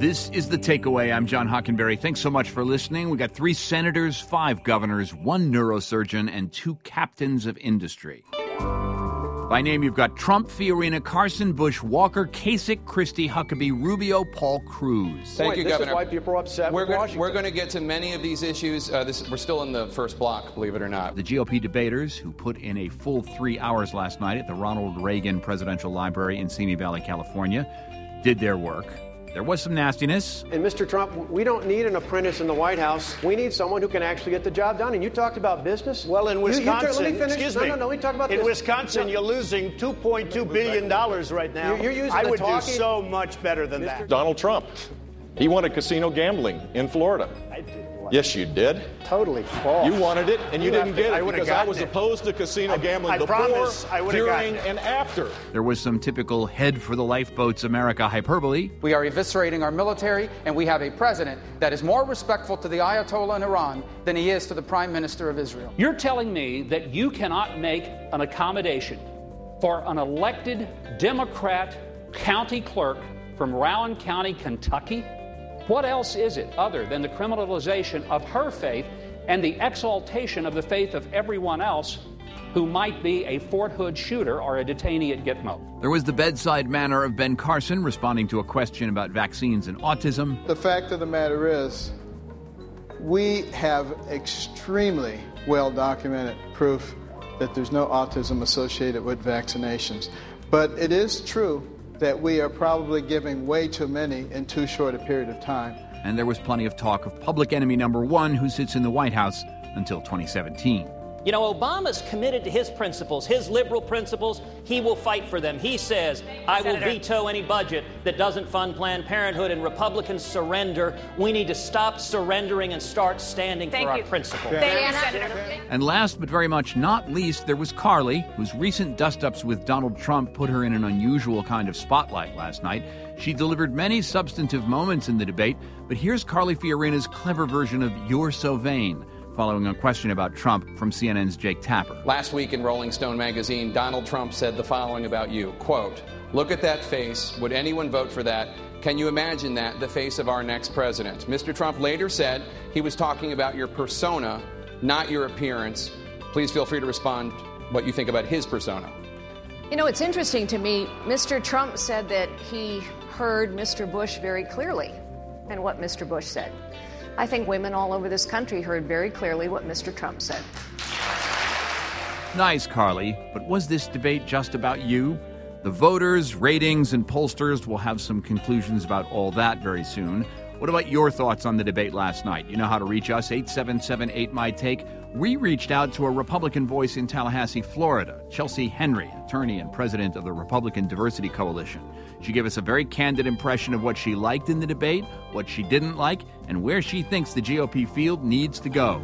This is The Takeaway. I'm John Hockenberry. Thanks so much for listening. We got 3 senators, 5 governors, 1 neurosurgeon, and 2 captains of industry. By name, you've got Trump, Fiorina, Carson, Bush, Walker, Kasich, Christie, Huckabee, Rubio, Paul, Cruz. Thank you, Governor. This is why people are upset with Washington. We're going to get to many of these issues. We're still in the first block, believe it or not. The GOP debaters, who put in a full 3 hours last night at the Ronald Reagan Presidential Library in Simi Valley, California, did their work. There was some nastiness. And Mr. Trump, we don't need an apprentice in the White House. We need someone who can actually get the job done. And you talked about business. Well, in Wisconsin, let me finish. excuse me. No, we talked about in this. Wisconsin, you're losing $2.2 billion right now. You're using I the would do talking. so much better than that. Donald Trump, he wanted casino gambling in Florida. I did. Yes, you did. Totally false. You wanted it, and you didn't get it because I was it. opposed to casino gambling I before, promise I would've during, gotten it. and after. There was some typical head for the lifeboats America hyperbole. We are eviscerating our military, and we have a president that is more respectful to the Ayatollah in Iran than he is to the Prime Minister of Israel. You're telling me that you cannot make an accommodation for an elected Democrat county clerk from Rowan County, Kentucky? What else is it other than the criminalization of her faith and the exaltation of the faith of everyone else who might be a Fort Hood shooter or a detainee at Gitmo? There was the bedside manner of Ben Carson responding to a question about vaccines and autism. The fact of the matter is, we have extremely well-documented proof that there's no autism associated with vaccinations. But it is true that we are probably giving way too many in too short a period of time. And there was plenty of talk of public enemy number 1 who sits in the White House until 2017. You know, Obama's committed to his principles, his liberal principles. He will fight for them. He says, I will veto any budget that doesn't fund Planned Parenthood, and Republicans surrender. We need to stop surrendering and start standing for our principles. And last but very much not least, there was Carly, whose recent dust-ups with Donald Trump put her in an unusual kind of spotlight last night. She delivered many substantive moments in the debate, but here's Carly Fiorina's clever version of You're So Vain, following a question about Trump from CNN's Jake Tapper. Last week in Rolling Stone magazine, Donald Trump said the following about you, quote, "Look at that face. Would anyone vote for that? Can you imagine that, the face of our next president?" Mr. Trump later said he was talking about your persona, not your appearance. Please feel free to respond what you think about his persona. You know, it's interesting to me. Mr. Trump said that he heard Mr. Bush very clearly and what Mr. Bush said. I think women all over this country heard very clearly what Mr. Trump said. Nice, Carly, but was this debate just about you? The voters, ratings, and pollsters will have some conclusions about all that very soon. What about your thoughts on the debate last night? You know how to reach us, 877-8MY-TAKE. We reached out to a Republican voice in Tallahassee, Florida, Chelsea Henry, attorney and president of the Republican Diversity Coalition. She gave us a very candid impression of what she liked in the debate, what she didn't like, and where she thinks the GOP field needs to go.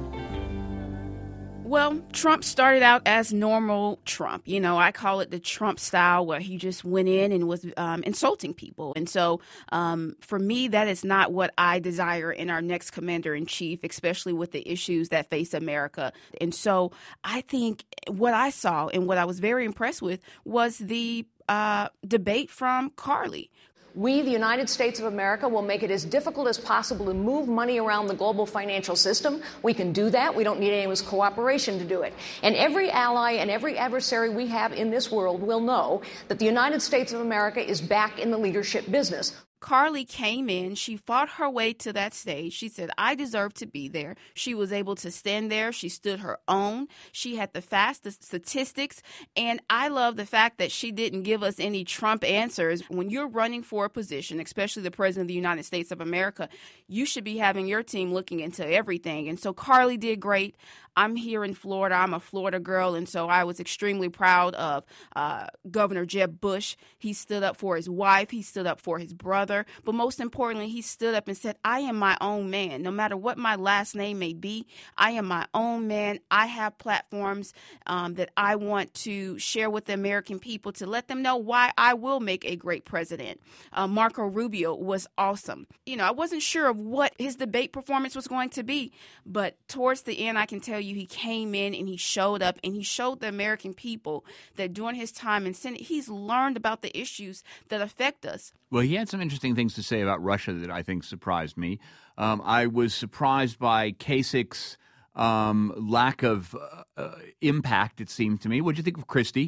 Well, Trump started out as normal Trump. You know, I call it the Trump style, where he just went in and was insulting people. And so for me, that is not what I desire in our next commander-in-chief, especially with the issues that face America. And so I think what I saw and what I was very impressed with was the debate from Carly. We, the United States of America, will make it as difficult as possible to move money around the global financial system. We can do that. We don't need anyone's cooperation to do it. And every ally and every adversary we have in this world will know that the United States of America is back in the leadership business. Carly came in, she fought her way to that stage. She said, I deserve to be there. She was able to stand there. She stood her own. She had the facts, the statistics. And I love the fact that she didn't give us any Trump answers. When you're running for a position, especially the president of the United States of America, you should be having your team looking into everything. And so Carly did great. I'm here in Florida. I'm a Florida girl, and so I was extremely proud of Governor Jeb Bush. He stood up for his wife. He stood up for his brother. But most importantly, he stood up and said, I am my own man. No matter what my last name may be, I am my own man. I have platforms that I want to share with the American people to let them know why I will make a great president. Marco Rubio was awesome. You know, I wasn't sure of what his debate performance was going to be, but towards the end, I can tell you he came in and he showed up and he showed the American people that during his time in Senate, he's learned about the issues that affect us. Well, he had some interesting things to say about Russia that I think surprised me. I was surprised by Kasich's lack of impact, it seemed to me. What did you think of Christie?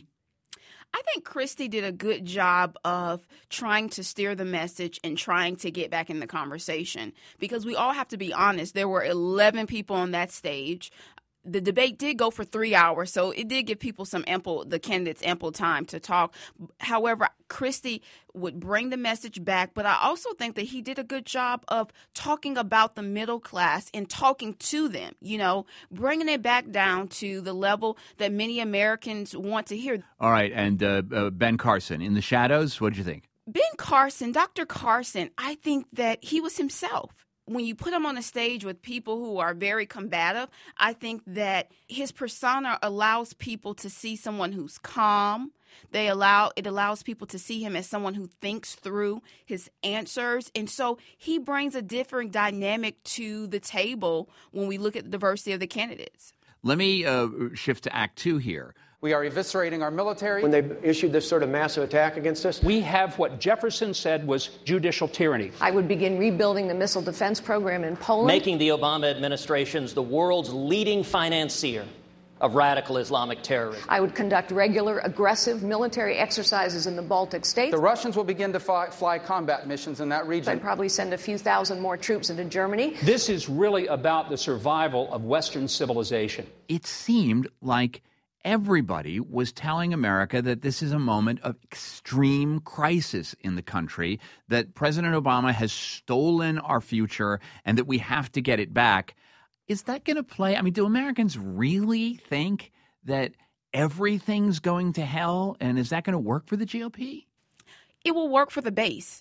I think Christie did a good job of trying to steer the message and trying to get back in the conversation, because we all have to be honest. There were 11 people on that stage. The debate did go for 3 hours, so it did give people the candidates ample time to talk. However, Christie would bring the message back, but I also think that he did a good job of talking about the middle class and talking to them, bringing it back down to the level that many Americans want to hear. All right, and Ben Carson, in the shadows, what did you think? Ben Carson, Dr. Carson, I think that he was himself. When you put him on a stage with people who are very combative, I think that his persona allows people to see someone who's calm. It allows people to see him as someone who thinks through his answers. And so he brings a different dynamic to the table when we look at the diversity of the candidates. Let me shift to Act 2 here. We are eviscerating our military. When they issued this sort of massive attack against us, we have what Jefferson said was judicial tyranny. I would begin rebuilding the missile defense program in Poland. Making the Obama administration the world's leading financier of radical Islamic terrorism. I would conduct regular, aggressive military exercises in the Baltic states. The Russians will begin to fly combat missions in that region. I'd probably send a few thousand more troops into Germany. This is really about the survival of Western civilization. It seemed like everybody was telling America that this is a moment of extreme crisis in the country, that President Obama has stolen our future and that we have to get it back. Is that going to play? I mean, do Americans really think that everything's going to hell? And is that going to work for the GOP? It will work for the base.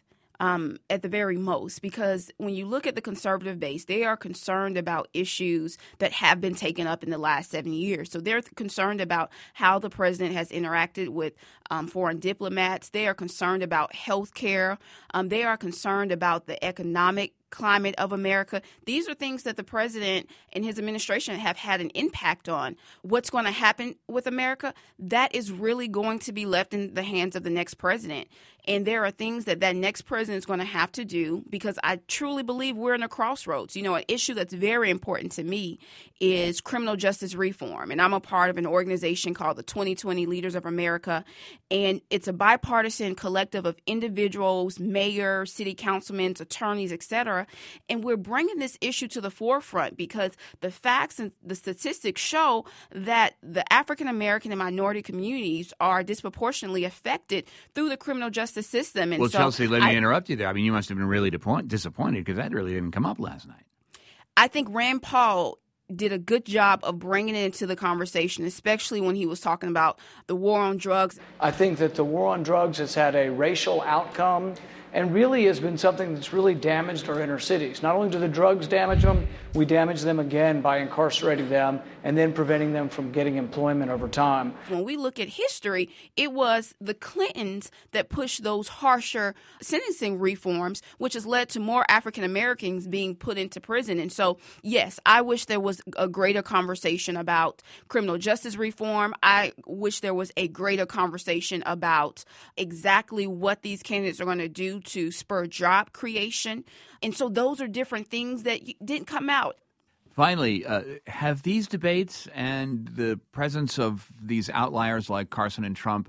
At the very most, because when you look at the conservative base, they are concerned about issues that have been taken up in the last 7 years. So they're concerned about how the president has interacted with foreign diplomats. They are concerned about health care. They are concerned about the economic climate of America. These are things that the president and his administration have had an impact on. What's going to happen with America? That is really going to be left in the hands of the next president. And there are things that next president is going to have to do, because I truly believe we're in a crossroads. An issue that's very important to me is criminal justice reform. And I'm a part of an organization called the 2020 Leaders of America. And it's a bipartisan collective of individuals, mayors, city councilmen, attorneys, etc. And we're bringing this issue to the forefront because the facts and the statistics show that the African American and minority communities are disproportionately affected through the criminal justice system. And well, so Chelsea, let me interrupt you there. I mean, you must have been really disappointed because that really didn't come up last night. I think Rand Paul did a good job of bringing it into the conversation, especially when he was talking about the war on drugs. I think that the war on drugs has had a racial outcome and really has been something that's really damaged our inner cities. Not only do the drugs damage them, we damage them again by incarcerating them and then preventing them from getting employment over time. When we look at history, it was the Clintons that pushed those harsher sentencing reforms, which has led to more African Americans being put into prison. And so, yes, I wish there was a greater conversation about criminal justice reform. I wish there was a greater conversation about exactly what these candidates are going to do to spur job creation. And so those are different things that didn't come out. Finally, have these debates and the presence of these outliers like Carson and Trump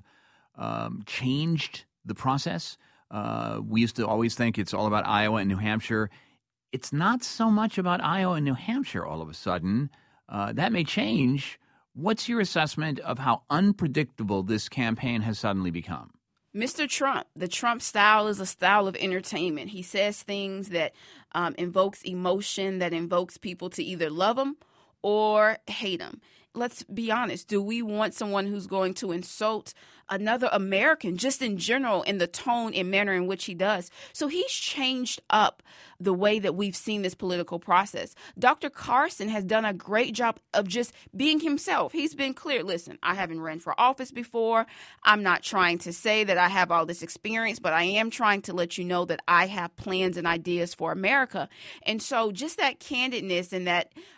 changed the process? We used to always think it's all about Iowa and New Hampshire. It's not so much about Iowa and New Hampshire all of a sudden. That may change. What's your assessment of how unpredictable this campaign has suddenly become? Mr. Trump, the Trump style is a style of entertainment. He says things that invokes emotion, that invokes people to either love him or hate him. Let's be honest. Do we want someone who's going to insult another American just in general in the tone and manner in which he does? So he's changed up the way that we've seen this political process. Dr. Carson has done a great job of just being himself. He's been clear. Listen, I haven't ran for office before. I'm not trying to say that I have all this experience, but I am trying to let you know that I have plans and ideas for America. And so just that candidness and that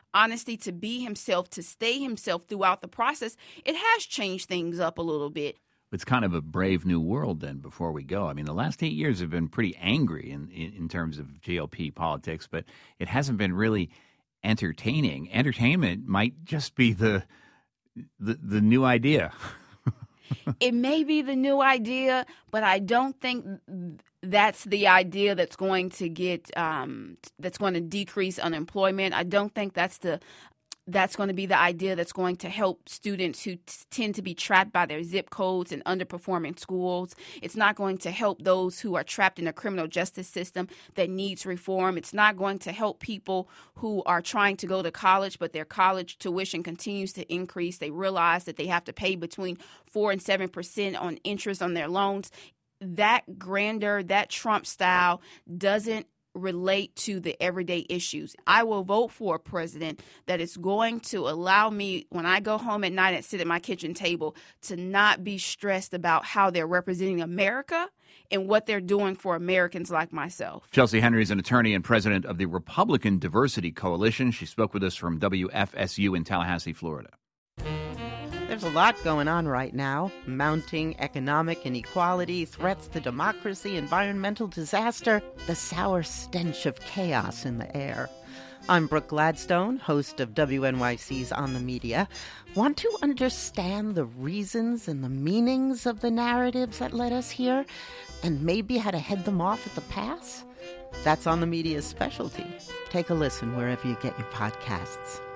honesty, to be himself, to stay himself throughout the process, it has changed things up a little bit. It's kind of a brave new world then before we go. I mean, the last 8 years have been pretty angry in terms of GOP politics, but it hasn't been really entertaining. Entertainment might just be the new idea. It may be the new idea, but I don't think that's the idea that's going to get that's going to decrease unemployment. I don't think that's going to be the idea that's going to help students who tend to be trapped by their zip codes and underperforming schools. It's not going to help those who are trapped in a criminal justice system that needs reform. It's not going to help people who are trying to go to college, but their college tuition continues to increase. They realize that they have to pay between 4 and 7% on interest on their loans. That grandeur, that Trump style doesn't relate to the everyday issues. I will vote for a president that is going to allow me, when I go home at night and sit at my kitchen table, to not be stressed about how they're representing America and what they're doing for Americans like myself. Chelsea Henry is an attorney and president of the Republican Diversity Coalition. She spoke with us from WFSU in Tallahassee, Florida. There's a lot going on right now. Mounting economic inequality, threats to democracy, environmental disaster, the sour stench of chaos in the air. I'm Brooke Gladstone, host of WNYC's On the Media. Want to understand the reasons and the meanings of the narratives that led us here, and maybe how to head them off at the pass? That's On the Media's specialty. Take a listen wherever you get your podcasts.